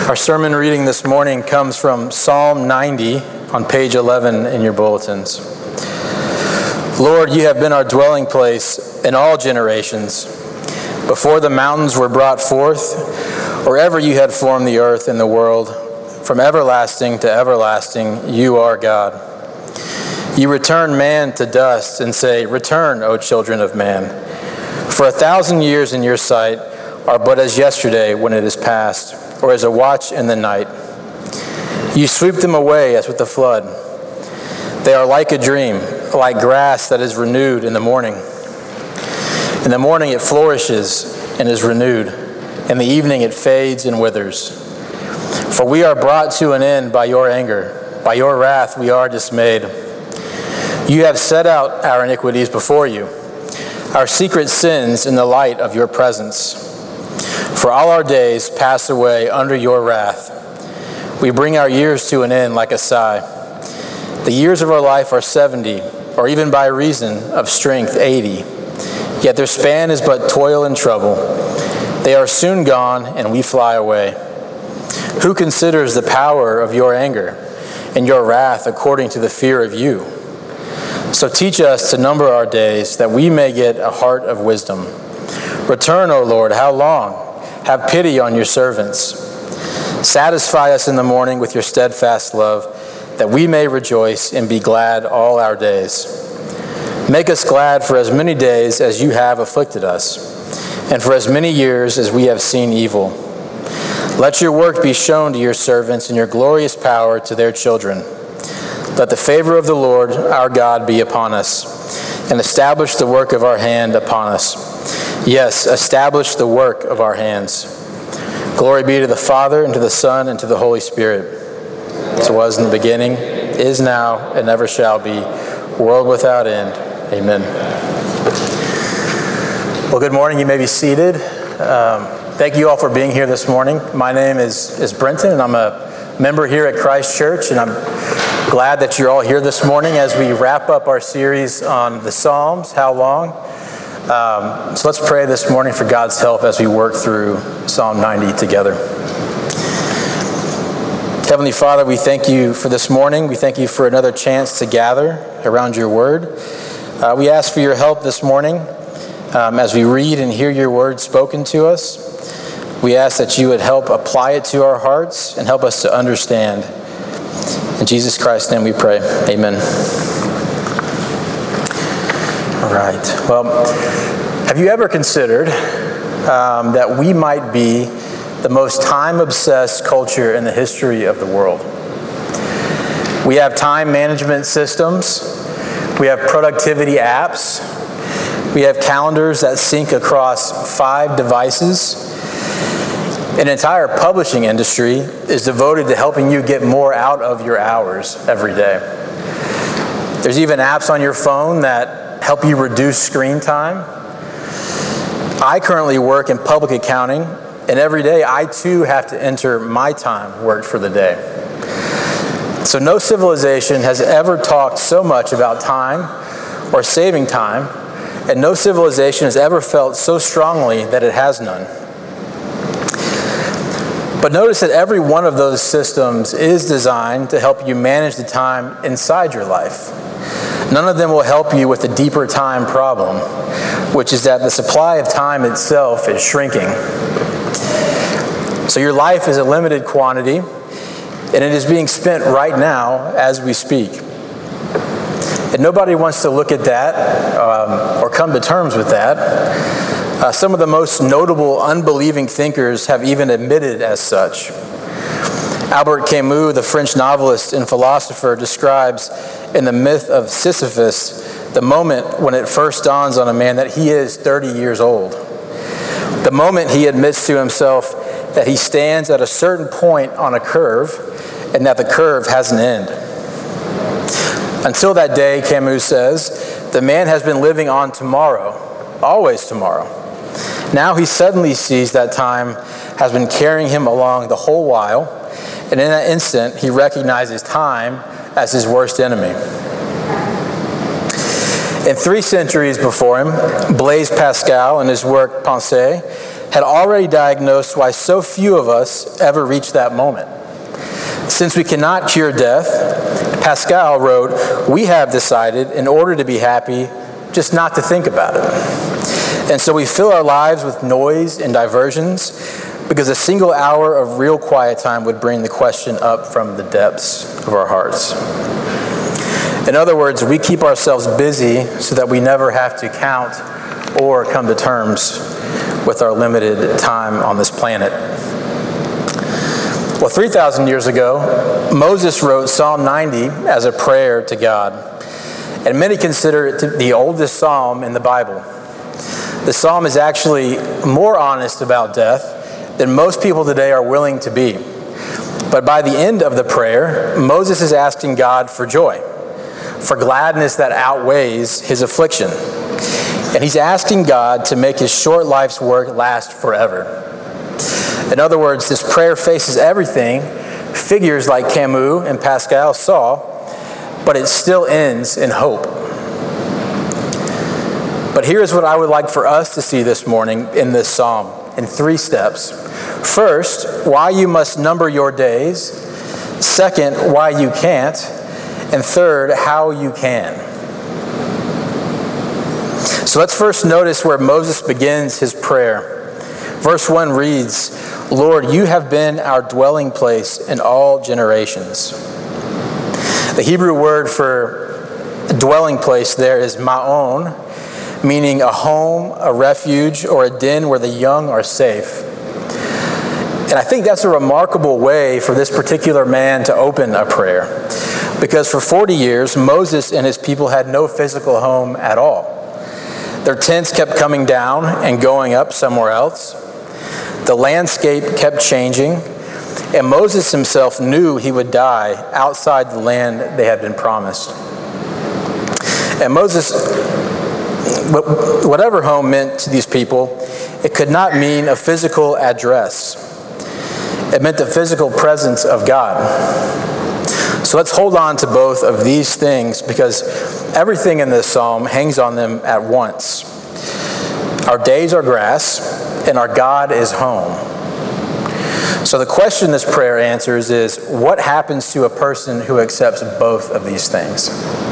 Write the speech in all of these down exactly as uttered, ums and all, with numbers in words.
Our sermon reading this morning comes from Psalm ninety on page eleven in your bulletins. Lord, you have been our dwelling place in all generations. Before the mountains were brought forth, or ever you had formed the earth and the world, from everlasting to everlasting, you are God. You return man to dust and say, "Return, O children of man." For a thousand years in your sight are but as yesterday when it is past, or as a watch in the night. You sweep them away as with a flood. They are like a dream, like grass that is renewed in the morning. In the morning it flourishes and is renewed. In the evening it fades and withers. For we are brought to an end by your anger. By your wrath we are dismayed. You have set out our iniquities before you, our secret sins in the light of your presence. For all our days pass away under your wrath. We bring our years to an end like a sigh. The years of our life are seventy, or even by reason of strength eighty. Yet their span is but toil and trouble. They are soon gone, and we fly away. Who considers the power of your anger and your wrath according to the fear of you? So teach us to number our days, that we may get a heart of wisdom. Return, O Lord, how long? Have pity on your servants. Satisfy us in the morning with your steadfast love, that we may rejoice and be glad all our days. Make us glad for as many days as you have afflicted us, and for as many years as we have seen evil. Let your work be shown to your servants, and your glorious power to their children. Let the favor of the Lord our God be upon us, and establish the work of our hand upon us. Yes, establish the work of our hands. Glory be to the Father, and to the Son, and to the Holy Spirit, as it was in the beginning, is now, and ever shall be, world without end. Amen. Well, good morning. You may be seated. Um, thank you all for being here this morning. My name is, is Brenton, and I'm a member here at Christ Church, and I'm glad that you're all here this morning as we wrap up our series on the Psalms. How long? Um, so let's pray this morning for God's help as we work through Psalm ninety together. Heavenly Father, we thank you for this morning. We thank you for another chance to gather around your word. Uh, we ask for your help this morning um, as we read and hear your word spoken to us. We ask that you would help apply it to our hearts and help us to understand. In Jesus Christ's name we pray. Amen. All right. Well, have you ever considered um, that we might be the most time-obsessed culture in the history of the world? We have time management systems. We have productivity apps. We have calendars that sync across five devices. An entire publishing industry is devoted to helping you get more out of your hours every day. There's even apps on your phone that help you reduce screen time. I currently work in public accounting, and every day I too have to enter my time worked for the day. So no civilization has ever talked so much about time or saving time, and no civilization has ever felt so strongly that it has none. But notice that every one of those systems is designed to help you manage the time inside your life. None of them will help you with the deeper time problem, which is that the supply of time itself is shrinking. So your life is a limited quantity, and it is being spent right now as we speak. And nobody wants to look at that um, or come to terms with that. Uh, some of the most notable unbelieving thinkers have even admitted as such. Albert Camus, the French novelist and philosopher, describes in The Myth of Sisyphus the moment when it first dawns on a man that he is thirty years old. The moment he admits to himself that he stands at a certain point on a curve and that the curve has an end. Until that day, Camus says, the man has been living on tomorrow, always tomorrow. Now he suddenly sees that time has been carrying him along the whole while, and in that instant, he recognizes time as his worst enemy. And three centuries before him, Blaise Pascal, in his work Pensée, had already diagnosed why so few of us ever reach that moment. Since we cannot cure death, Pascal wrote, we have decided, in order to be happy, just not to think about it. And so we fill our lives with noise and diversions, because a single hour of real quiet time would bring the question up from the depths of our hearts. In other words, we keep ourselves busy so that we never have to count or come to terms with our limited time on this planet. Well, three thousand years ago, Moses wrote Psalm ninety as a prayer to God, and many consider it the oldest psalm in the Bible. The psalm is actually more honest about death than most people today are willing to be. But by the end of the prayer, Moses is asking God for joy, for gladness that outweighs his affliction. And he's asking God to make his short life's work last forever. In other words, this prayer faces everything figures like Camus and Pascal saw, but it still ends in hope. But here's what I would like for us to see this morning in this psalm, in three steps. First, why you must number your days. Second, why you can't. And third, how you can. So let's first notice where Moses begins his prayer. Verse one reads, Lord, you have been our dwelling place in all generations. The Hebrew word for dwelling place there is ma'on, meaning a home, a refuge, or a den where the young are safe. And I think that's a remarkable way for this particular man to open a prayer, because for forty years, Moses and his people had no physical home at all. Their tents kept coming down and going up somewhere else. The landscape kept changing, and Moses himself knew he would die outside the land they had been promised. And Moses, whatever home meant to these people, it could not mean a physical address. It meant the physical presence of God. So let's hold on to both of these things, because everything in this psalm hangs on them at once. Our days are grass, and our God is home. So the question this prayer answers is, what happens to a person who accepts both of these things?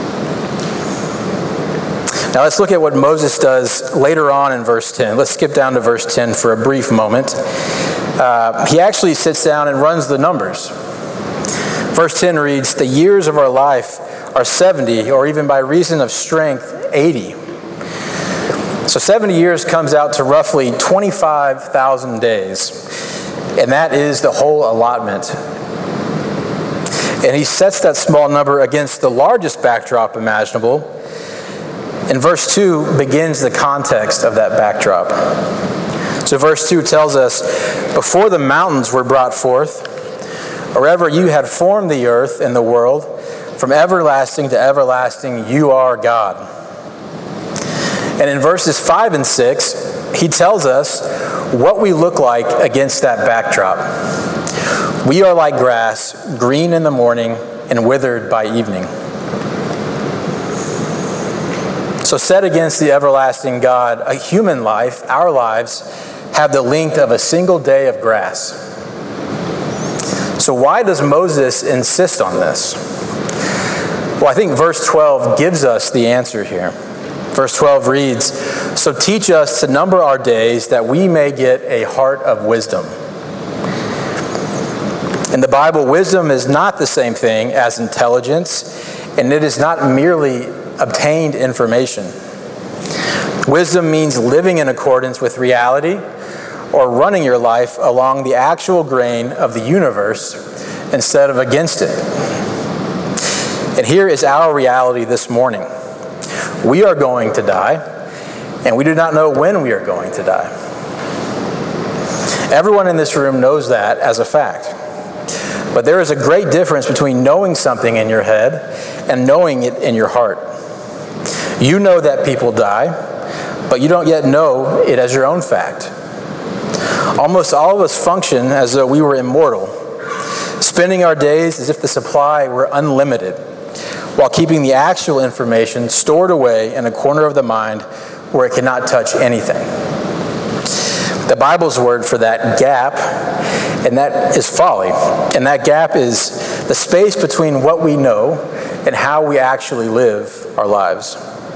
Now let's look at what Moses does later on in verse ten. Let's skip down to verse ten for a brief moment. Uh, he actually sits down and runs the numbers. Verse ten reads, the years of our life are seventy, or even by reason of strength, eighty. So seventy years comes out to roughly twenty-five thousand days, and that is the whole allotment. And he sets that small number against the largest backdrop imaginable, and verse two begins the context of that backdrop. So verse two tells us, before the mountains were brought forth, or ever you had formed the earth and the world, from everlasting to everlasting you are God. And in verses five and six, he tells us what we look like against that backdrop. We are like grass, green in the morning and withered by evening. So set against the everlasting God, a human life, our lives, have the length of a single day of grass. So why does Moses insist on this? Well, I think verse twelve gives us the answer here. Verse twelve reads, so teach us to number our days that we may get a heart of wisdom. In the Bible, wisdom is not the same thing as intelligence, and it is not merely obtained information. Wisdom means living in accordance with reality, or running your life along the actual grain of the universe instead of against it. And here is our reality this morning. We are going to die, and we do not know when we are going to die. Everyone in this room knows that as a fact. But there is a great difference between knowing something in your head and knowing it in your heart. You know that people die, but you don't yet know it as your own fact. Almost all of us function as though we were immortal, spending our days as if the supply were unlimited, while keeping the actual information stored away in a corner of the mind where it cannot touch anything. the Bible's word for that gap, and that is folly. And that gap is the space between what we know and how we actually live our lives.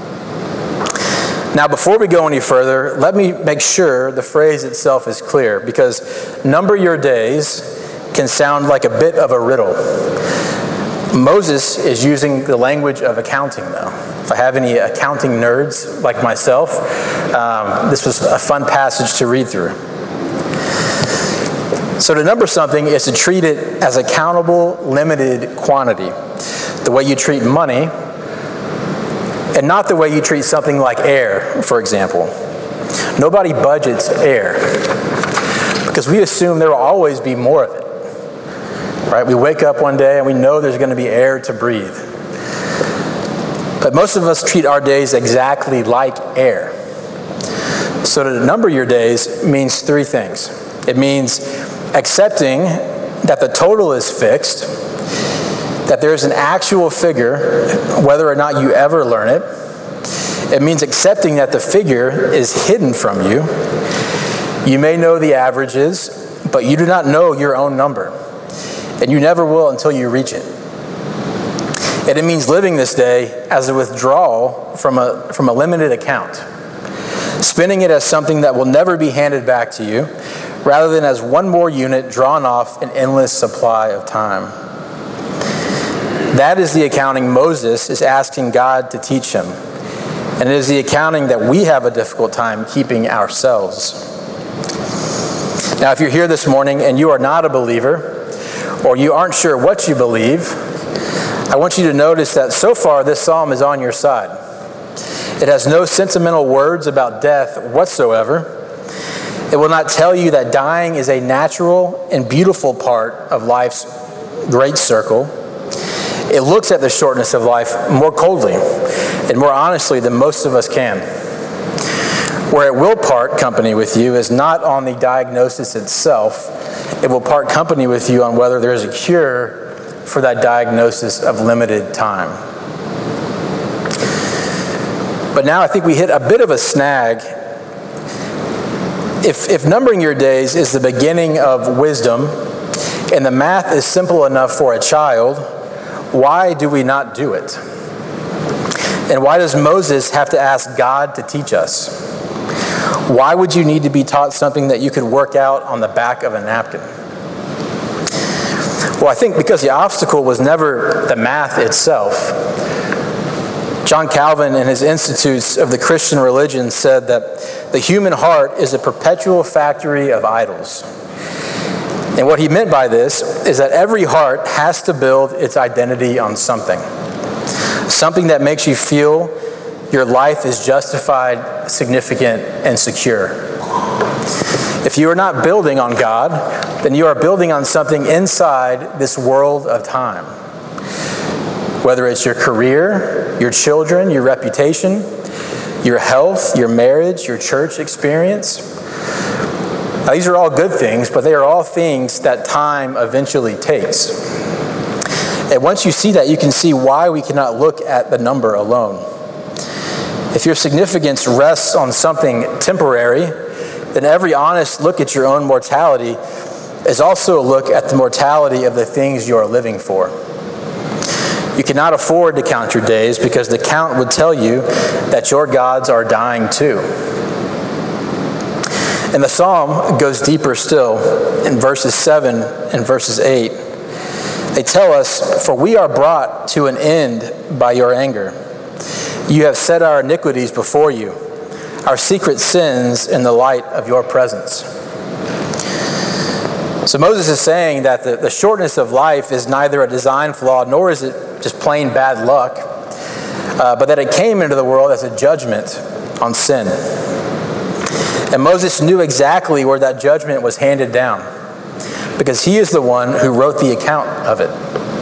Now, before we go any further, let me make sure the phrase itself is clear, because number your days can sound like a bit of a riddle. Moses is using the language of accounting, though. If I have any accounting nerds like myself, um, this was a fun passage to read through. So to number something is to treat it as a countable, limited quantity, the way you treat money, and not the way you treat something like air, for example. Nobody budgets air, because we assume there will always be more of it. Right? We wake up one day and we know there's going to be air to breathe. But most of us treat our days exactly like air. So to number your days means three things. It means accepting that the total is fixed, that there's an actual figure, whether or not you ever learn it. It means accepting that the figure is hidden from you. You may know the averages, but you do not know your own number. And you never will until you reach it. And it means living this day as a withdrawal from a, from a limited account, spending it as something that will never be handed back to you, rather than as one more unit drawn off an endless supply of time. That is the accounting Moses is asking God to teach him. And it is the accounting that we have a difficult time keeping ourselves. Now, if you're here this morning and you are not a believer, or you aren't sure what you believe, I want you to notice that so far this psalm is on your side. It has no sentimental words about death whatsoever. It will not tell you that dying is a natural and beautiful part of life's great circle. It looks at the shortness of life more coldly and more honestly than most of us can. Where it will part company with you is not on the diagnosis itself. It will part company with you on whether there is a cure for that diagnosis of limited time. But now I think we hit a bit of a snag. If, if numbering your days is the beginning of wisdom, and the math is simple enough for a child, why do we not do it? And why does Moses have to ask God to teach us? Why would you need to be taught something that you could work out on the back of a napkin? Well, I think because the obstacle was never the math itself. John Calvin, in his Institutes of the Christian Religion, said that the human heart is a perpetual factory of idols. And what he meant by this is that every heart has to build its identity on something. Something that makes you feel your life is justified, significant, and secure. If you are not building on God, then you are building on something inside this world of time. Whether it's your career, your children, your reputation, your health, your marriage, your church experience. Now, these are all good things, but they are all things that time eventually takes. And once you see that, you can see why we cannot look at the number alone. If your significance rests on something temporary, then every honest look at your own mortality is also a look at the mortality of the things you are living for. You cannot afford to count your days because the count would tell you that your gods are dying too. And the psalm goes deeper still in verses seven and verses eight. They tell us, "For we are brought to an end by your anger. You have set our iniquities before you, our secret sins in the light of your presence." So Moses is saying that the, the shortness of life is neither a design flaw, nor is it just plain bad luck, uh, but that it came into the world as a judgment on sin. And Moses knew exactly where that judgment was handed down, because he is the one who wrote the account of it.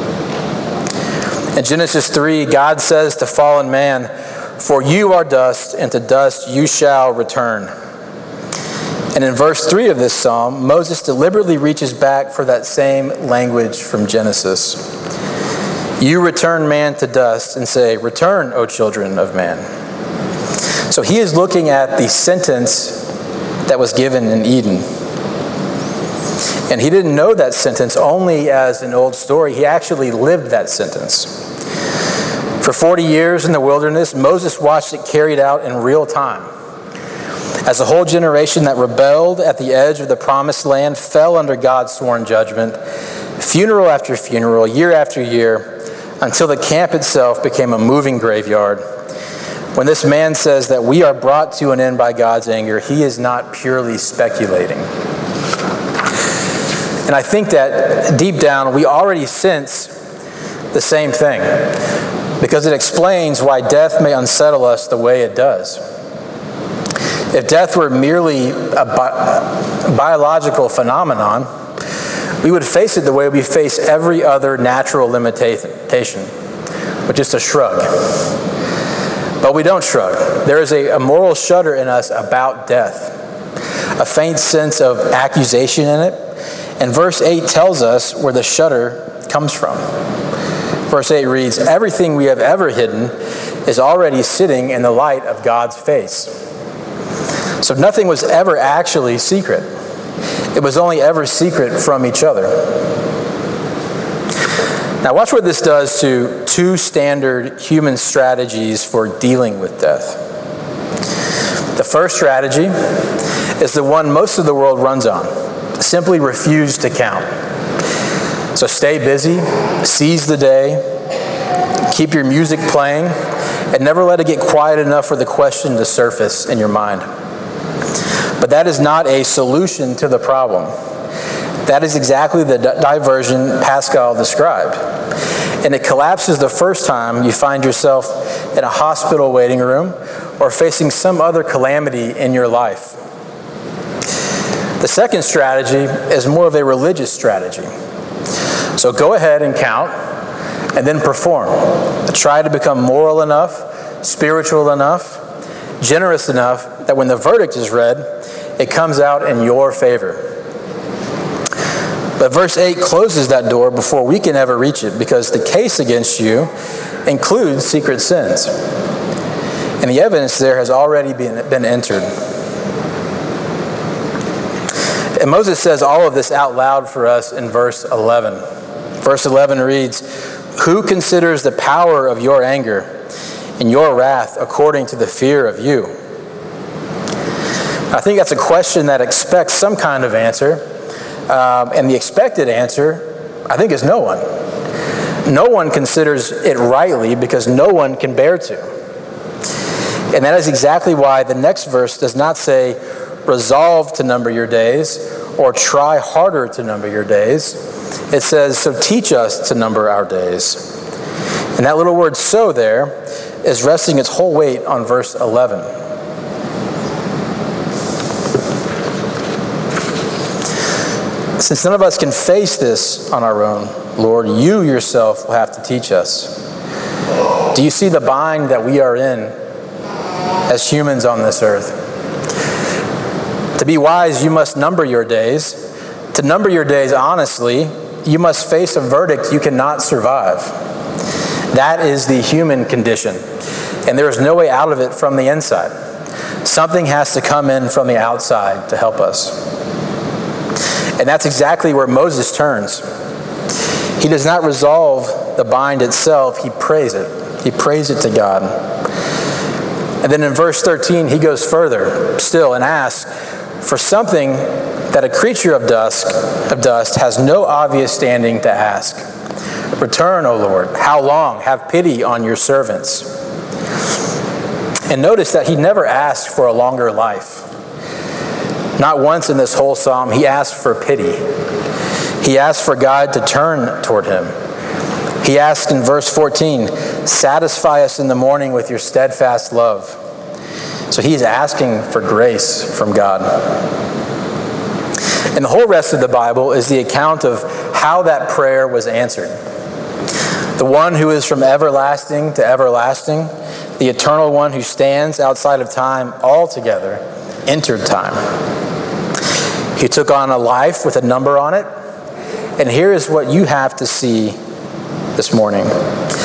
In Genesis three, God says to fallen man, "For you are dust, and to dust you shall return." And in verse three of this psalm, Moses deliberately reaches back for that same language from Genesis. You return man to dust and say, "Return, O children of man." So he is looking at the sentence that was given in Eden. And he didn't know that sentence only as an old story. He actually lived that sentence. For forty years in the wilderness, Moses watched it carried out in real time. As a whole generation that rebelled at the edge of the promised land fell under God's sworn judgment, funeral after funeral, year after year, until the camp itself became a moving graveyard. When this man says that we are brought to an end by God's anger, he is not purely speculating. And I think that deep down we already sense the same thing, because it explains why death may unsettle us the way it does. If death were merely a, bi- a biological phenomenon, we would face it the way we face every other natural limitation, with just a shrug. But we don't shrug. There is a, a moral shudder in us about death, a faint sense of accusation in it. And verse eight tells us where the shudder comes from. Verse eight reads, "Everything we have ever hidden is already sitting in the light of God's face." So nothing was ever actually secret. It was only ever secret from each other. Now watch what this does to two standard human strategies for dealing with death. The first strategy is the one most of the world runs on. Simply refuse to count. So stay busy, seize the day, keep your music playing, and never let it get quiet enough for the question to surface in your mind. But that is not a solution to the problem. That is exactly the di- diversion Pascal described. And it collapses the first time you find yourself in a hospital waiting room or facing some other calamity in your life. The second strategy is more of a religious strategy. So go ahead and count, and then perform. Try to become moral enough, spiritual enough, generous enough that when the verdict is read, it comes out in your favor. But verse eight closes that door before we can ever reach it, because the case against you includes secret sins. And the evidence there has already been, been entered. And Moses says all of this out loud for us in verse eleven. Verse eleven reads, "Who considers the power of your anger and your wrath according to the fear of you?" I think that's a question that expects some kind of answer. Um, and the expected answer, I think, is no one. No one considers it rightly because no one can bear to. And that is exactly why the next verse does not say, "Resolve to number your days," or "try harder to number your days." It says, "So teach us to number our days." And that little word "so" there is resting its whole weight on verse eleven. Since none of us can face this on our own, Lord, you yourself will have to teach us. Do you see the bind that we are in as humans on this earth? To be wise, you must number your days. To number your days honestly, you must face a verdict you cannot survive. That is the human condition, and there is no way out of it from the inside. Something has to come in from the outside to help us. And that's exactly where Moses turns. He does not resolve the bind itself, he prays it. He prays it to God. And then in verse thirteen, he goes further still and asks for something that a creature of dust, of dust has no obvious standing to ask. "Return, O Lord. How long? Have pity on your servants." And notice that he never asked for a longer life. Not once in this whole psalm, he asked for pity. He asked for God to turn toward him. He asked in verse fourteen, "Satisfy us in the morning with your steadfast love." So he's asking for grace from God. And the whole rest of the Bible is the account of how that prayer was answered. The one who is from everlasting to everlasting, the eternal one who stands outside of time altogether, entered time. He took on a life with a number on it. And here is what you have to see this morning.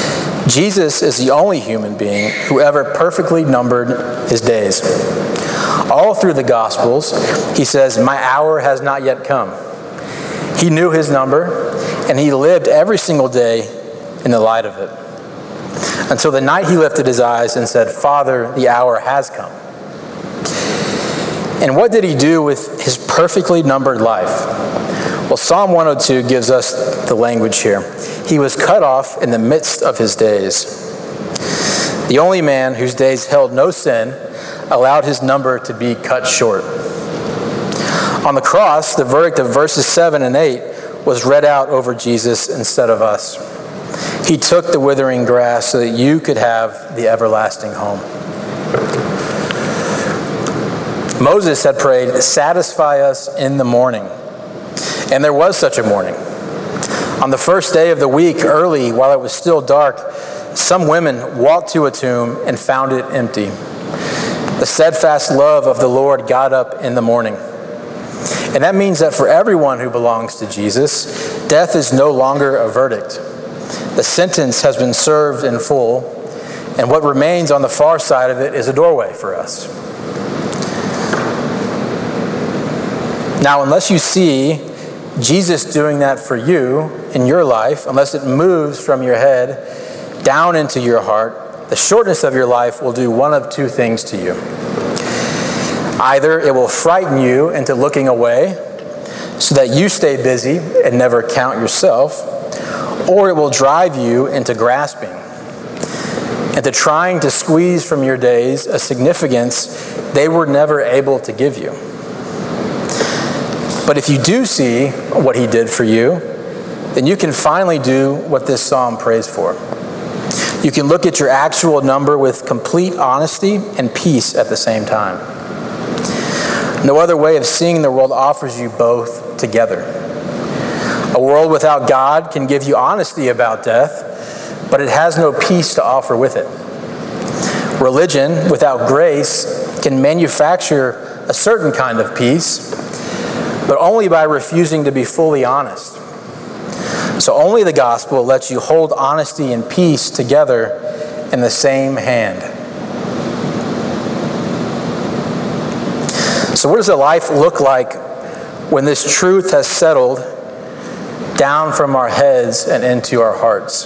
Jesus is the only human being who ever perfectly numbered his days. All through the Gospels, he says, "My hour has not yet come." He knew his number, and he lived every single day in the light of it. Until the night he lifted his eyes and said, "Father, the hour has come." And what did he do with his perfectly numbered life? Well, Psalm one oh two gives us the language here. He was cut off in the midst of his days. The only man whose days held no sin allowed his number to be cut short. On the cross, the verdict of verses seven and eight was read out over Jesus instead of us. He took the withering grass so that you could have the everlasting home. Moses had prayed, "Satisfy us in the morning." And there was such a morning. On the first day of the week, early, while it was still dark, some women walked to a tomb and found it empty. The steadfast love of the Lord got up in the morning. And that means that for everyone who belongs to Jesus, death is no longer a verdict. The sentence has been served in full, and what remains on the far side of it is a doorway for us. Now, unless you see Jesus doing that for you in your life, unless it moves from your head down into your heart, the shortness of your life will do one of two things to you. Either it will frighten you into looking away so that you stay busy and never count yourself, or it will drive you into grasping, into trying to squeeze from your days a significance they were never able to give you. But if you do see what he did for you, then you can finally do what this psalm prays for. You can look at your actual number with complete honesty and peace at the same time. No other way of seeing the world offers you both together. A world without God can give you honesty about death, but it has no peace to offer with it. Religion without grace can manufacture a certain kind of peace, but only by refusing to be fully honest. So only the gospel lets you hold honesty and peace together in the same hand. So what does a life look like when this truth has settled down from our heads and into our hearts?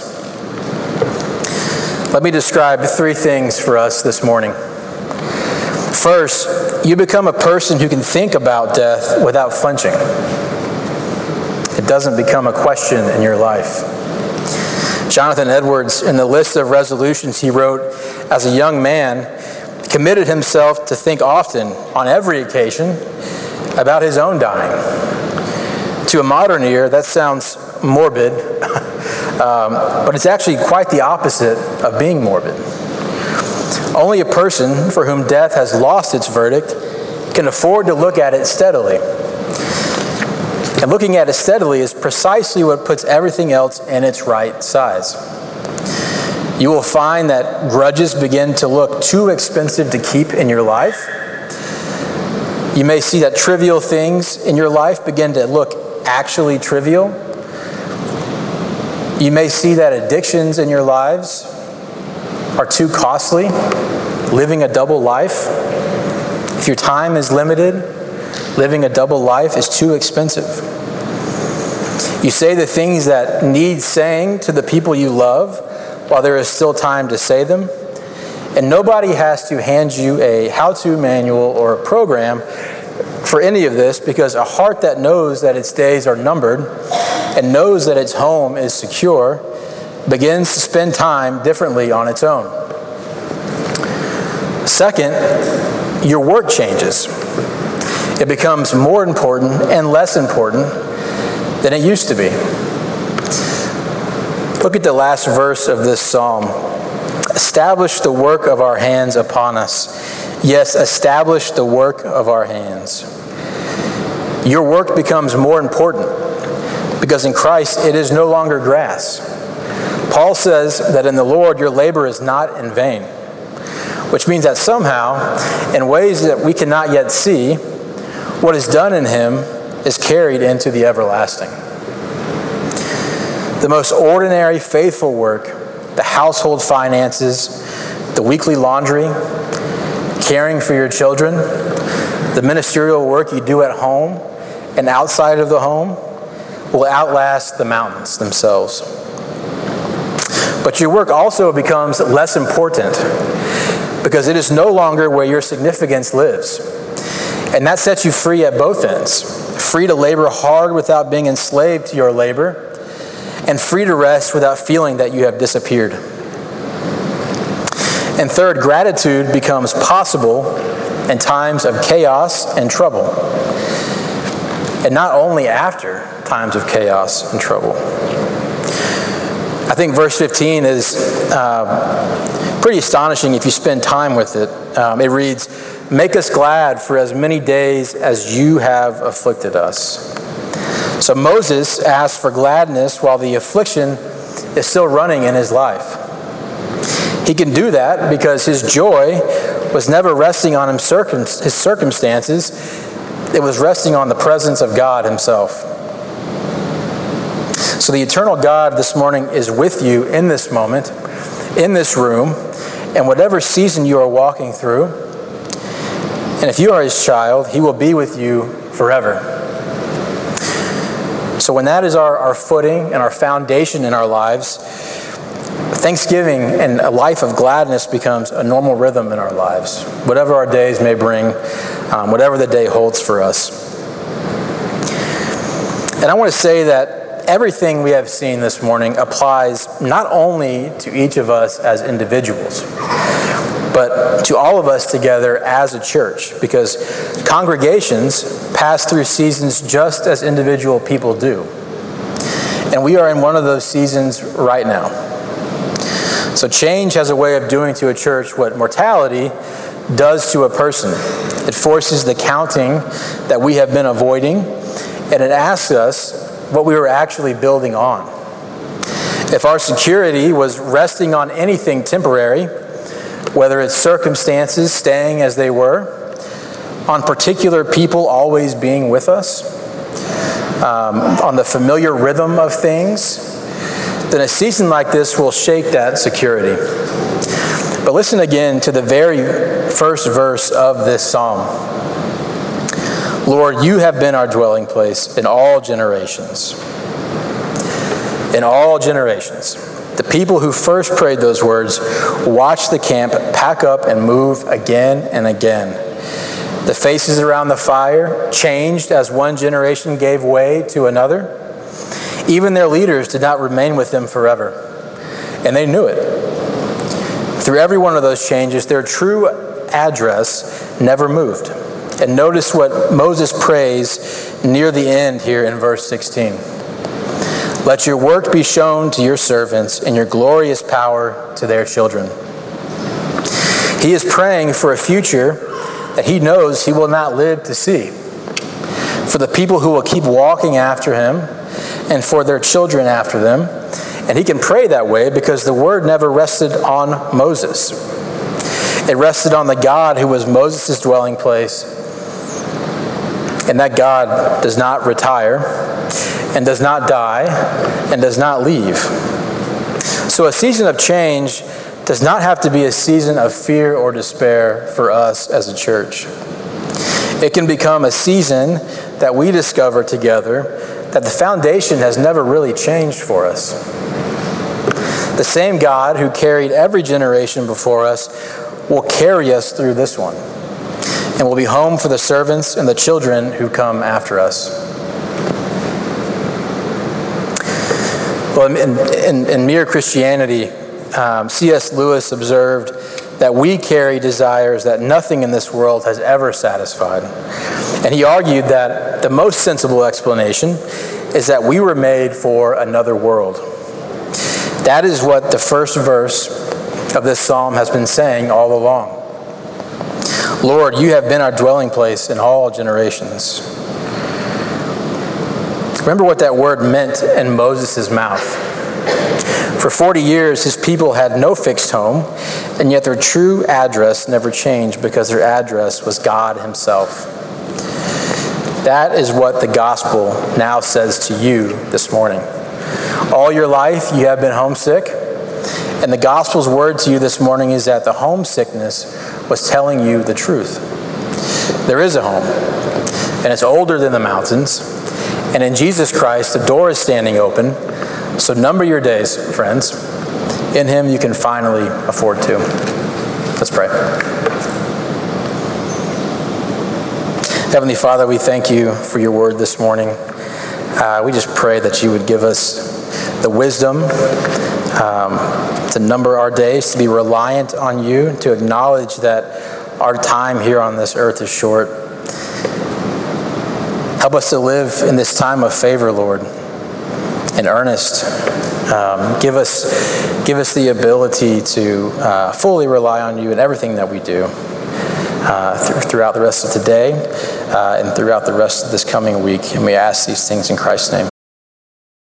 Let me describe three things for us this morning. First, you become a person who can think about death without flinching. It doesn't become a question in your life. Jonathan Edwards, in the list of resolutions he wrote as a young man, committed himself to think often, on every occasion, about his own dying. To a modern ear, that sounds morbid, um, but it's actually quite the opposite of being morbid. Only a person for whom death has lost its verdict can afford to look at it steadily. And looking at it steadily is precisely what puts everything else in its right size. You will find that grudges begin to look too expensive to keep in your life. You may see that trivial things in your life begin to look actually trivial. You may see that addictions in your lives are too costly, living a double life. If your time is limited, living a double life is too expensive. You say the things that need saying to the people you love while there is still time to say them, and nobody has to hand you a how-to manual or a program for any of this, because a heart that knows that its days are numbered and knows that its home is secure begins to spend time differently on its own. Second, your work changes. It becomes more important and less important than it used to be. Look at the last verse of this psalm. Establish the work of our hands upon us. Yes, establish the work of our hands. Your work becomes more important because in Christ it is no longer grass. Paul says that in the Lord your labor is not in vain, which means that somehow, in ways that we cannot yet see, what is done in him is carried into the everlasting. The most ordinary, faithful work, the household finances, the weekly laundry, caring for your children, The ministerial work you do at home and outside of the home will outlast the mountains themselves. But your work also becomes less important because it is no longer where your significance lives. And that sets you free at both ends. Free to labor hard without being enslaved to your labor, and free to rest without feeling that you have disappeared. And third, gratitude becomes possible in times of chaos and trouble, and not only after times of chaos and trouble. I think verse fifteen is uh, pretty astonishing if you spend time with it. Um, it reads, "Make us glad for as many days as you have afflicted us." So Moses asked for gladness while the affliction is still running in his life. He can do that because his joy was never resting on his circumstances. It was resting on the presence of God himself. So the eternal God this morning is with you in this moment, in this room, and whatever season you are walking through. And if you are his child, he will be with you forever. So when that is our, our footing and our foundation in our lives, Thanksgiving and a life of gladness becomes a normal rhythm in our lives, whatever our days may bring, um, whatever the day holds for us. And I want to say that everything we have seen this morning applies not only to each of us as individuals, but to all of us together as a church, because congregations pass through seasons just as individual people do. And we are in one of those seasons right now. So change has a way of doing to a church what mortality does to a person. It forces the counting that we have been avoiding, and it asks us what we were actually building on. If our security was resting on anything temporary, whether it's circumstances staying as they were, on particular people always being with us, um, on the familiar rhythm of things, then a season like this will shake that security. But listen again to the very first verse of this psalm. Lord, you have been our dwelling place in all generations. In all generations. The people who first prayed those words watched the camp pack up and move again and again. The faces around the fire changed as one generation gave way to another. Even their leaders did not remain with them forever, and they knew it. Through every one of those changes, their true address never moved. And notice what Moses prays near the end here in verse sixteen. Let your work be shown to your servants and your glorious power to their children. He is praying for a future that he knows he will not live to see. For the people who will keep walking after him, and for their children after them. And he can pray that way because the word never rested on Moses. It rested on the God who was Moses' dwelling place. And that God does not retire, and does not die, and does not leave. So a season of change does not have to be a season of fear or despair for us as a church. It can become a season that we discover together that the foundation has never really changed for us. The same God who carried every generation before us will carry us through this one, and will be home for the servants and the children who come after us. Well, in, in, in Mere Christianity, um, C S Lewis observed that we carry desires that nothing in this world has ever satisfied. And he argued that the most sensible explanation is that we were made for another world. That is what the first verse of this psalm has been saying all along. Lord, you have been our dwelling place in all generations. Remember what that word meant in Moses' mouth. For forty years, his people had no fixed home, and yet their true address never changed because their address was God himself. That is what the gospel now says to you this morning. All your life you have been homesick, and the gospel's word to you this morning is that the homesickness was telling you the truth. There is a home, and it's older than the mountains. And in Jesus Christ, the door is standing open. So number your days, friends. In him, you can finally afford to. Let's pray. Heavenly Father, we thank you for your word this morning. Uh, we just pray that you would give us the wisdom um, to number our days, to be reliant on you, to acknowledge that our time here on this earth is short. Help us to live in this time of favor, Lord, in earnest. Um, give us, give us the ability to uh, fully rely on you in everything that we do uh, th- throughout the rest of today uh, and throughout the rest of this coming week. And we ask these things in Christ's name.